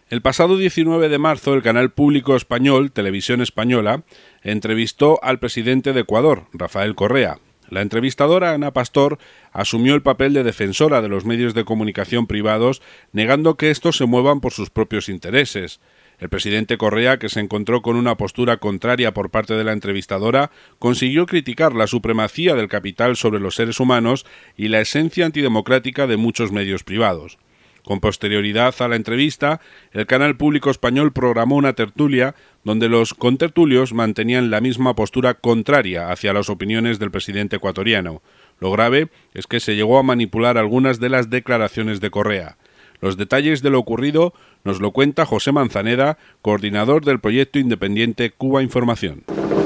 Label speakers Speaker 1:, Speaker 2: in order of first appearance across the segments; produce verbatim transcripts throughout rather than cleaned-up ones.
Speaker 1: El pasado diecinueve de marzo, el canal público español, Televisión Española, entrevistó al presidente de Ecuador, Rafael Correa. La entrevistadora, Ana Pastor, asumió el papel de defensora de los medios de comunicación privados, negando que estos se muevan por sus propios intereses. El presidente Correa, que se encontró con una postura contraria por parte de la entrevistadora, consiguió criticar la supremacía del capital sobre los seres humanos y la esencia antidemocrática de muchos medios privados. Con posterioridad a la entrevista, el canal público español programó una tertulia donde los contertulios mantenían la misma postura contraria hacia las opiniones del presidente ecuatoriano. Lo grave es que se llegó a manipular algunas de las declaraciones de Correa. Los detalles de lo ocurrido nos lo cuenta José Manzaneda, coordinador del proyecto independiente Cuba Información.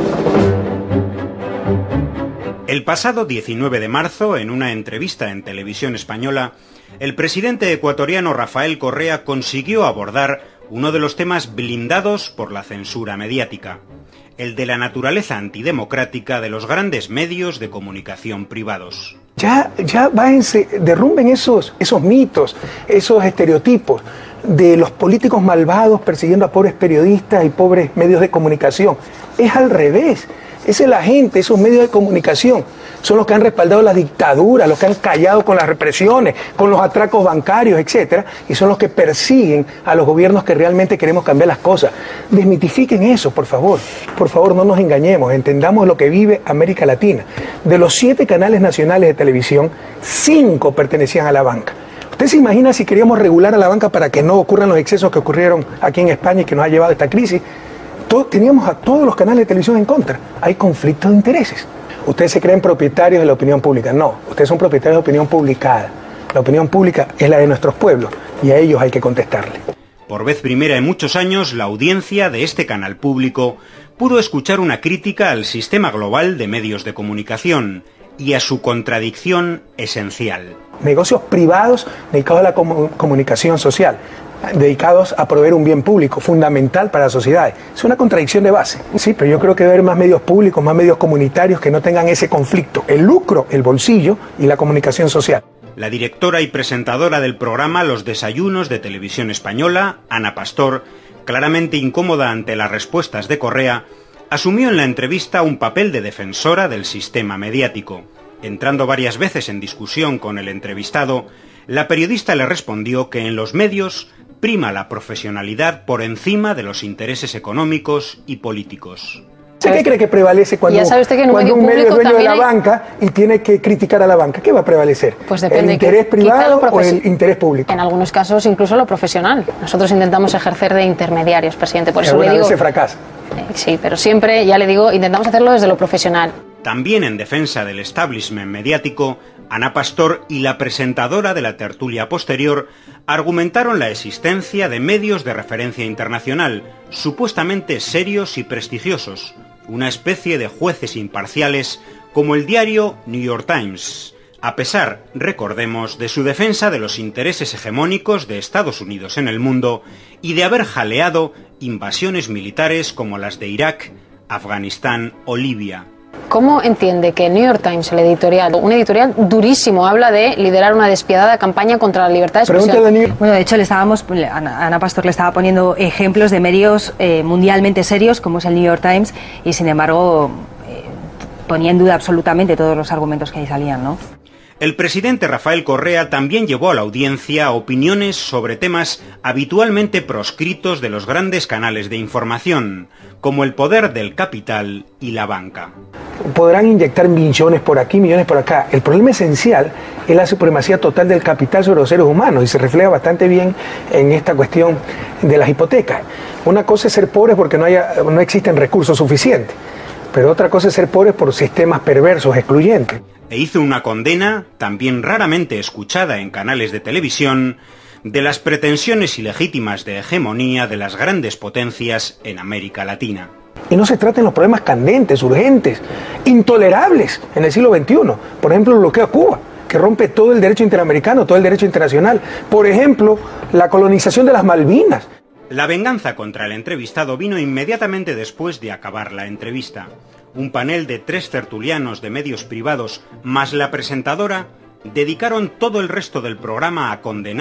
Speaker 2: El pasado diecinueve de marzo, en una entrevista en Televisión Española, el presidente ecuatoriano Rafael Correa consiguió abordar uno de los temas blindados por la censura mediática, el de la naturaleza antidemocrática de los grandes medios de comunicación privados.
Speaker 3: Ya, ya váyanse, derrumben esos, esos mitos, esos estereotipos de los políticos malvados persiguiendo a pobres periodistas y pobres medios de comunicación. Es al revés. Esa es la gente, esos medios de comunicación son los que han respaldado la dictadura, los que han callado con las represiones, con los atracos bancarios, etcétera, y son los que persiguen a los gobiernos que realmente queremos cambiar las cosas. Desmitifiquen eso, por favor. Por favor, no nos engañemos, entendamos lo que vive América Latina. De los siete canales nacionales de televisión, cinco pertenecían a la banca. ¿Usted se imagina si queríamos regular a la banca para que no ocurran los excesos que ocurrieron aquí en España y que nos ha llevado a esta crisis? Todo, teníamos a todos los canales de televisión en contra. Hay conflictos de intereses. Ustedes se creen propietarios de la opinión pública. No, ustedes son propietarios de opinión publicada. La opinión pública es la de nuestros pueblos y a ellos hay que contestarle.
Speaker 2: Por vez primera en muchos años, la audiencia de este canal público pudo escuchar una crítica al sistema global de medios de comunicación y a su contradicción esencial.
Speaker 3: Negocios privados dedicados a la comu- comunicación social, dedicados a proveer un bien público fundamental para las sociedades. Es una contradicción de base. Sí, pero yo creo que debe haber más medios públicos, más medios comunitarios que no tengan ese conflicto, el lucro, el bolsillo y la comunicación social.
Speaker 2: La directora y presentadora del programa Los Desayunos de Televisión Española, Ana Pastor, claramente incómoda ante las respuestas de Correa, asumió en la entrevista un papel de defensora del sistema mediático. Entrando varias veces en discusión con el entrevistado, la periodista le respondió que en los medios prima la profesionalidad por encima de los intereses económicos y políticos.
Speaker 3: ¿Qué cree que prevalece cuando,
Speaker 4: ya sabe usted que en un
Speaker 3: cuando
Speaker 4: medio
Speaker 3: un medio es dueño de la
Speaker 4: hay...
Speaker 3: banca y tiene que criticar a la banca? ¿Qué va a prevalecer?
Speaker 4: Pues depende.
Speaker 3: ¿El interés
Speaker 4: que,
Speaker 3: privado
Speaker 4: profes...
Speaker 3: o el interés público?
Speaker 4: En algunos casos incluso lo profesional. Nosotros intentamos ejercer de intermediarios, presidente. Por eso le digo...
Speaker 3: se fracasa.
Speaker 4: Eh, sí, pero siempre, ya le digo, intentamos hacerlo desde lo profesional.
Speaker 2: También en defensa del establishment mediático, Ana Pastor y la presentadora de la tertulia posterior argumentaron la existencia de medios de referencia internacional, supuestamente serios y prestigiosos, una especie de jueces imparciales como el diario New York Times, a pesar, recordemos, de su defensa de los intereses hegemónicos de Estados Unidos en el mundo y de haber jaleado invasiones militares como las de Irak, Afganistán o Libia.
Speaker 4: ¿Cómo entiende que el New York Times, el editorial, un editorial durísimo, habla de liderar una despiadada campaña contra la libertad de expresión?
Speaker 5: Bueno, de hecho, le estábamos, Ana Pastor le estaba poniendo ejemplos de medios eh, mundialmente serios, como es el New York Times, y sin embargo eh, ponía en duda absolutamente todos los argumentos que ahí salían, ¿no?
Speaker 2: El presidente Rafael Correa también llevó a la audiencia opiniones sobre temas habitualmente proscritos de los grandes canales de información, como el poder del capital y la banca.
Speaker 3: Podrán inyectar millones por aquí, millones por acá. El problema esencial es la supremacía total del capital sobre los seres humanos y se refleja bastante bien en esta cuestión de las hipotecas. Una cosa es ser pobres porque no, haya, no existen recursos suficientes, pero otra cosa es ser pobres por sistemas perversos, excluyentes.
Speaker 2: E hizo una condena, también raramente escuchada en canales de televisión, de las pretensiones ilegítimas de hegemonía de las grandes potencias en América Latina.
Speaker 3: Y no se traten los problemas candentes, urgentes, intolerables en el siglo veintiuno. Por ejemplo, el bloqueo a Cuba, que rompe todo el derecho interamericano, todo el derecho internacional. Por ejemplo, la colonización de las Malvinas.
Speaker 2: La venganza contra el entrevistado vino inmediatamente después de acabar la entrevista. Un panel de tres tertulianos de medios privados más la presentadora dedicaron todo el resto del programa a condenar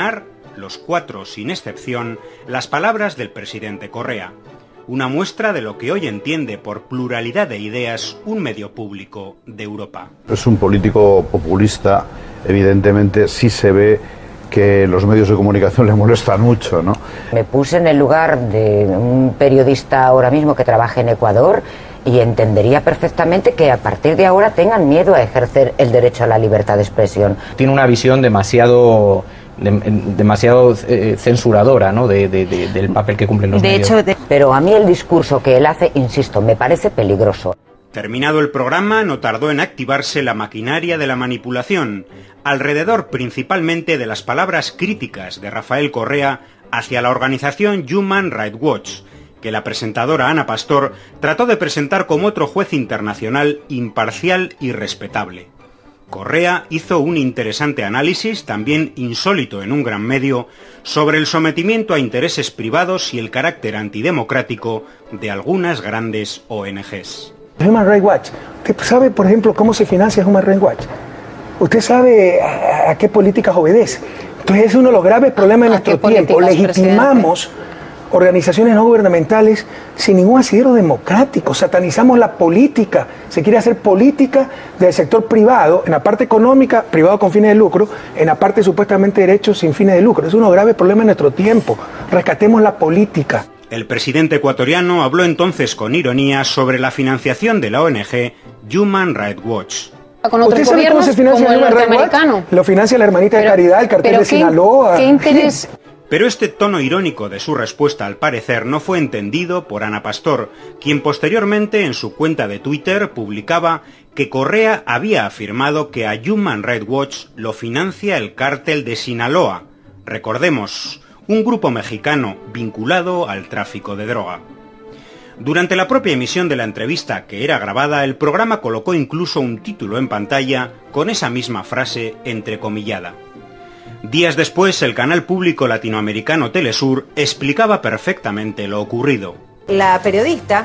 Speaker 2: los cuatro sin excepción, las palabras del presidente Correa. Una muestra de lo que hoy entiende por pluralidad de ideas un medio público de Europa.
Speaker 6: Es un político populista, evidentemente sí se ve que los medios de comunicación le molestan mucho, ¿no?
Speaker 7: Me puse en el lugar de un periodista ahora mismo que trabaja en Ecuador y entendería perfectamente que a partir de ahora tengan miedo a ejercer el derecho a la libertad de expresión.
Speaker 8: Tiene una visión demasiado de, demasiado eh, censuradora, ¿no? de, de, de, del papel que cumplen los
Speaker 7: de
Speaker 8: medios.
Speaker 7: Hecho, de... Pero a mí el discurso que él hace, insisto, me parece peligroso.
Speaker 2: Terminado el programa, no tardó en activarse la maquinaria de la manipulación, alrededor principalmente de las palabras críticas de Rafael Correa hacia la organización Human Rights Watch, que la presentadora Ana Pastor trató de presentar como otro juez internacional imparcial y respetable. Correa hizo un interesante análisis, también insólito en un gran medio, sobre el sometimiento a intereses privados y el carácter antidemocrático de algunas grandes O N Ges.
Speaker 3: Human Rights Watch. ¿Usted sabe, por ejemplo, cómo se financia Human Rights Watch? ¿Usted sabe a, a qué políticas obedece? Entonces es uno de los graves problemas de nuestro tiempo. Legitimamos presidente? organizaciones no gubernamentales sin ningún asidero democrático. Satanizamos la política. Se quiere hacer política del sector privado, en la parte económica, privado con fines de lucro, en la parte supuestamente derechos sin fines de lucro. Es uno de los graves problemas de nuestro tiempo. Rescatemos la política.
Speaker 2: El presidente ecuatoriano habló entonces con ironía sobre la financiación de la O N Ge Human Rights Watch.
Speaker 4: Con otros
Speaker 3: ¿Usted sabe cómo se financia
Speaker 4: como el
Speaker 3: Human Rights Watch? Lo financia la Hermanita pero, de Caridad, el cartel de
Speaker 4: qué,
Speaker 3: Sinaloa.
Speaker 4: ¿Qué interés?
Speaker 2: Pero este tono irónico de su respuesta, al parecer, no fue entendido por Ana Pastor, quien posteriormente en su cuenta de Twitter publicaba que Correa había afirmado que a Human Rights Watch lo financia el cártel de Sinaloa. Recordemos, un grupo mexicano vinculado al tráfico de droga. Durante la propia emisión de la entrevista, que era grabada, el programa colocó incluso un título en pantalla con esa misma frase entrecomillada. Días después, el canal público latinoamericano Telesur explicaba perfectamente lo ocurrido.
Speaker 9: La periodista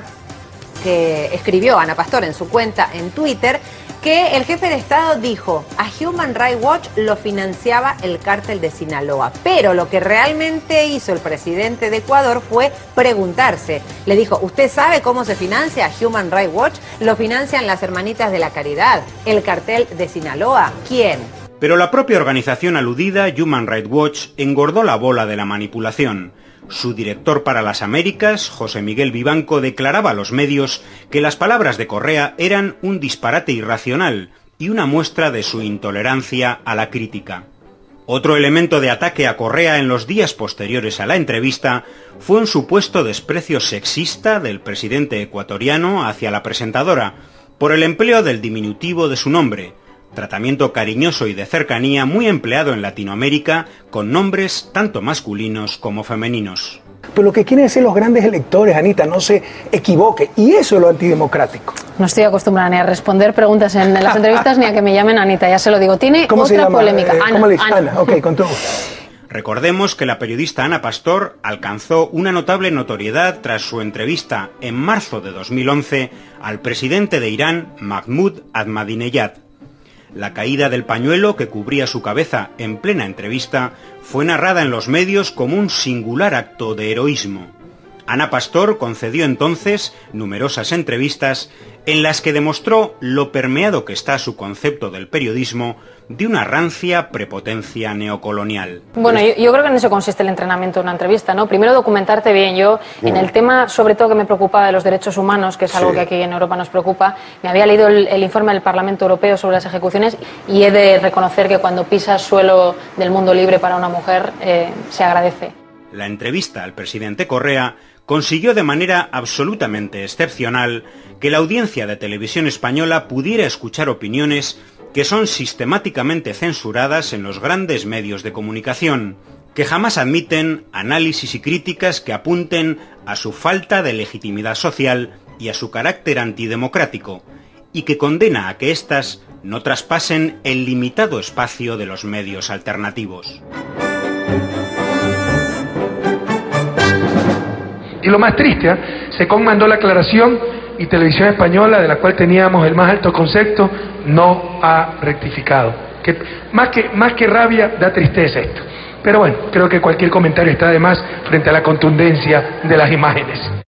Speaker 9: que escribió, Ana Pastor, en su cuenta en Twitter, que el jefe de Estado dijo a Human Rights Watch lo financiaba el cártel de Sinaloa. Pero lo que realmente hizo el presidente de Ecuador fue preguntarse. Le dijo, ¿usted sabe cómo se financia Human Rights Watch? Lo financian las Hermanitas de la Caridad, el cartel de Sinaloa. ¿Quién?
Speaker 2: Pero la propia organización aludida, Human Rights Watch, engordó la bola de la manipulación. Su director para las Américas, José Miguel Vivanco, declaraba a los medios que las palabras de Correa eran un disparate irracional y una muestra de su intolerancia a la crítica. Otro elemento de ataque a Correa en los días posteriores a la entrevista fue un supuesto desprecio sexista del presidente ecuatoriano hacia la presentadora por el empleo del diminutivo de su nombre, tratamiento cariñoso y de cercanía muy empleado en Latinoamérica con nombres tanto masculinos como femeninos.
Speaker 3: Pero lo que quieren decir los grandes electores, Anita, no se equivoque, y eso es lo antidemocrático.
Speaker 4: No estoy acostumbrada ni a responder preguntas en las entrevistas ni a que me llamen Anita, ya se lo digo. Tiene
Speaker 3: ¿Cómo
Speaker 4: otra
Speaker 3: se llama?
Speaker 4: polémica.
Speaker 3: Eh,
Speaker 4: Ana,
Speaker 3: ¿Cómo le dice?
Speaker 4: Ana.
Speaker 3: Ana, ok, con todo.
Speaker 2: Recordemos que la periodista Ana Pastor alcanzó una notable notoriedad tras su entrevista en marzo de dos mil once al presidente de Irán, Mahmoud Ahmadinejad. La caída del pañuelo que cubría su cabeza en plena entrevista fue narrada en los medios como un singular acto de heroísmo. Ana Pastor concedió entonces numerosas entrevistas en las que demostró lo permeado que está su concepto del periodismo de una rancia prepotencia neocolonial.
Speaker 4: Bueno, yo, yo creo que en eso consiste el entrenamiento de una entrevista, ¿no? Primero documentarte bien. Yo, en el tema, sobre todo que me preocupaba de los derechos humanos, que es algo sí. que aquí en Europa nos preocupa, me había leído el, el informe del Parlamento Europeo sobre las ejecuciones y he de reconocer que cuando pisas suelo del mundo libre para una mujer, eh, se agradece.
Speaker 2: La entrevista al presidente Correa consiguió de manera absolutamente excepcional que la audiencia de televisión española pudiera escuchar opiniones que son sistemáticamente censuradas en los grandes medios de comunicación, que jamás admiten análisis y críticas que apunten a su falta de legitimidad social y a su carácter antidemocrático, y que condena a que éstas no traspasen el limitado espacio de los medios alternativos.
Speaker 10: Y lo más triste, ¿eh? SECOM mandó la aclaración y Televisión Española, de la cual teníamos el más alto concepto, no ha rectificado. Que, más, que, más que rabia, da tristeza esto. Pero bueno, creo que cualquier comentario está de más frente a la contundencia de las imágenes.